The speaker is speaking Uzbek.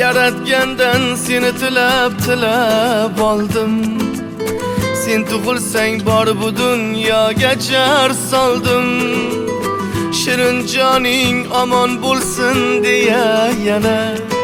yaratgandan seni tilab oldim. Sen tug'ilsang bor bu dunyoga jar soldim. Shirin joning omon bo'lsin deya yana